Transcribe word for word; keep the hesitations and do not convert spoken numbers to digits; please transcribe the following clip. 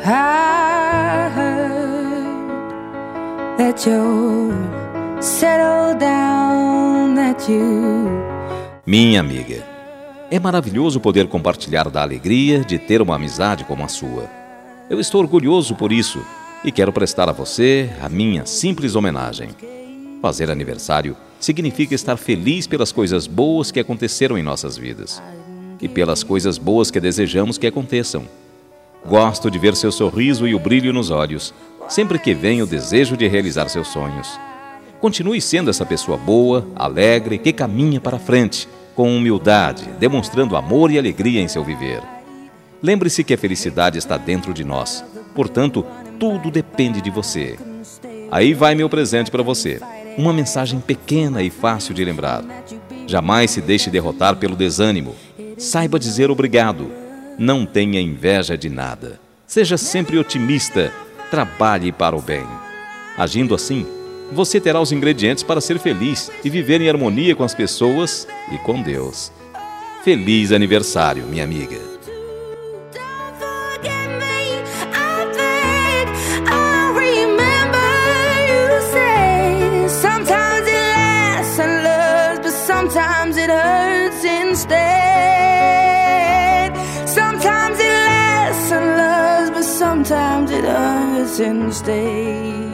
I heard that you're settled down, that you... Minha amiga, é maravilhoso poder compartilhar da alegria de ter uma amizade como a sua. Eu estou orgulhoso por isso e quero prestar a você a minha simples homenagem. Fazer aniversário significa estar feliz pelas coisas boas que aconteceram em nossas vidas e pelas coisas boas que desejamos que aconteçam. Gosto de ver seu sorriso e o brilho nos olhos, sempre que vem o desejo de realizar seus sonhos. Continue sendo essa pessoa boa, alegre, que caminha para frente, com humildade, demonstrando amor e alegria em seu viver. Lembre-se que a felicidade está dentro de nós, portanto, tudo depende de você. Aí vai meu presente para você, uma mensagem pequena e fácil de lembrar. Jamais se deixe derrotar pelo desânimo. Saiba dizer obrigado. Não tenha inveja de nada. Seja sempre otimista. Trabalhe para o bem. Agindo assim, você terá os ingredientes para ser feliz e viver em harmonia com as pessoas e com Deus. Feliz aniversário, minha amiga. Sometimes it hurts instead. Sometimes it lasts and loves, but sometimes it hurts instead.